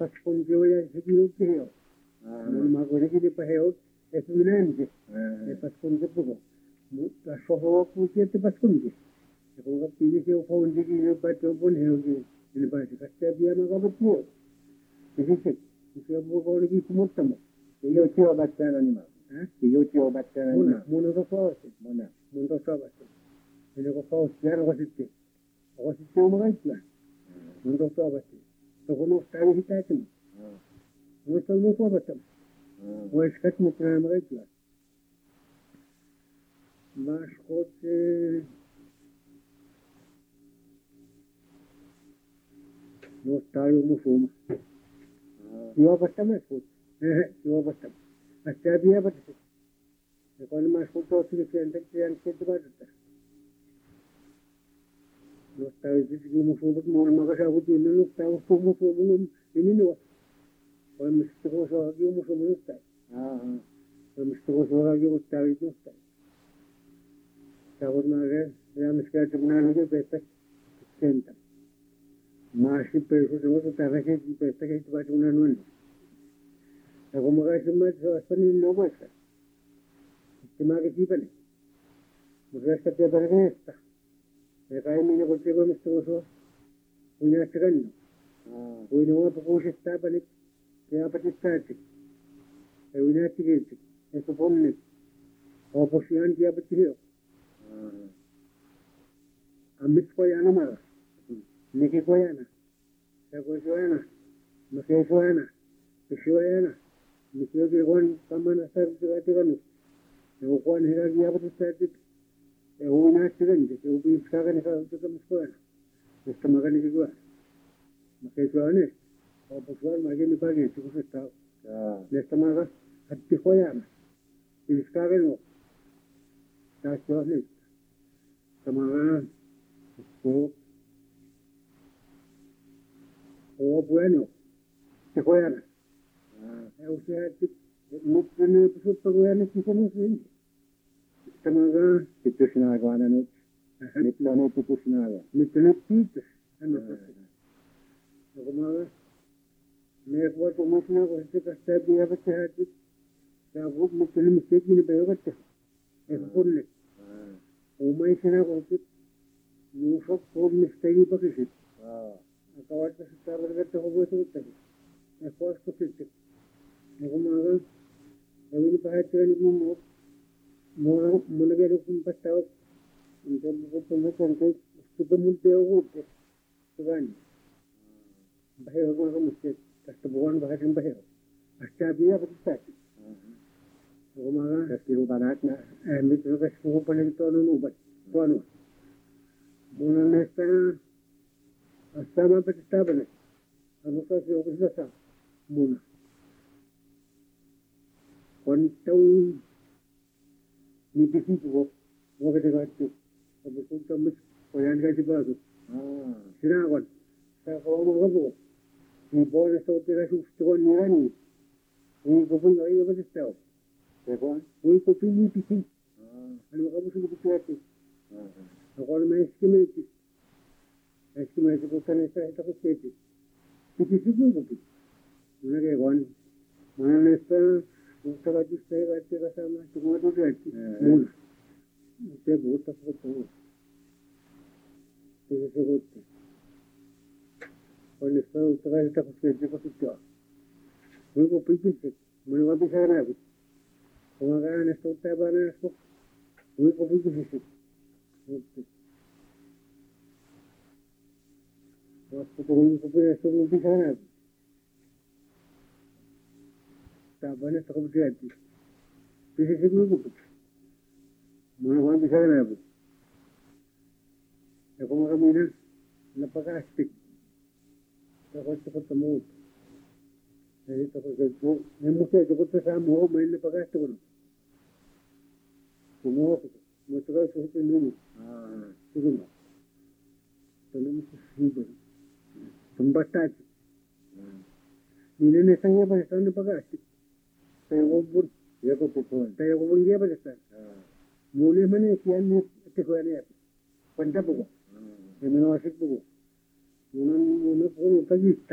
paskon joya segiro keo ma gore ki de paheo eminente e paskon ke pugo la soho ku ke te paskon ke ko ga pili ke o fondi ki ne pa to bon heo ke ne pa se ka bia ma ga puo ke ke bu ko ni ki mo tamo io ti ho battano anima io ti ho battano anima mono ko forte mona mono so batte ne ko forte ya ko sitte mo ga itla mono so batte to ko no sta ni hitatim mo to no ko batte mo eskat mo tra ma ga itla mas kote no staio mo fuma io batte me fut io batte hasta dia batte e quando mas kote si che anche che batte no staio di mo fuma mo ma ga sa buti no staio fuma ini no o mi sto so io mo fuma no staio mi sto so io staio no staio Saudade, ya me queda terminando de pesta, senta. Mas se penso que você está vendo que pesta que vai terminar no ano. É como que se mais só nem não vai ser. Se mais que tipo né. Mas esta te pergunta. É que aí me contigo me estou só. Unha chegando. Hoje não é para você estar para que é para estar. É unha chegando. É só bom né. Ou por si antes é para tirar. Amit ko yana mara niki ko yana ko yana make ko yana ko yana niki ko gon kamana sar digati ganu ko kon hira ya bata sati e una tigan de ko bi saga ne ka to kam ko yana esta magani ko make ko yana o por mage ni pagi ko sta esta maga hatti ko yana iskaga no ta ko ne Tamara, bueno, se juegan. O sea, no tiene pues programa que se nos viene. Tamara, que tú si nada gana no. Ni plano tú si nada. Ni tiene pitas. No sé. Tamara, me voy como si no pues que está bien a veces aquí. Ya vos me tiene que ni peor que es por le. O mai sena ko no so ko mistake pa kisi akawat sa target ko go so tabi e ko ko titte ko maga awini pa hatani mo mo lage ro kun pastaw inte ko puno kante ko mun te o te gani bahe ko ko muste kasta bogan bahe tin bahe asta biya pa ko maga kasiru banat na mitro ka ko panito no ba Bueno, una esta hasta más petable. A no ser que os desa muna. Cuánto ni tipo wo que te gasto. Porque son tan pueden que te paso. Sina wan. Sa ko mo go. Ni bola so te ga susto ni ani. Ni ko pun ai ga te Pero, ni ko pun ni piti. Ano ka mo sa piti. Agora me esquimete ko tane sa ita ko pete piti sigu ko una ke gon mana nesta usta ji se ga te ga sama tumo to ga ti mul te bota ko to te se go te con esta usta ga ita ko pete ko to ko piti se me va a pisar na ko como ga nesta usta ba na ko piti se Waktu turun ke Pulau Sungai di sana, tak banyak tak berjati. Bisa sebelum itu, mana di sana pun. Aku makan minum, lepas asik. Aku cepat temu. Jadi tak berjati. Nemu saya cepat sama, main lepas asik pun. Semua, mesti suatu nemu. Semua. Tolong sih. Tumbastati. Nine sange pa stand pagasti. Tayo bur, yako pupuan. Tayo bungia pa stand. Muli mane kian ni te ko ani. Panta pugo. Emeno asik pugo. Unan unan pagista.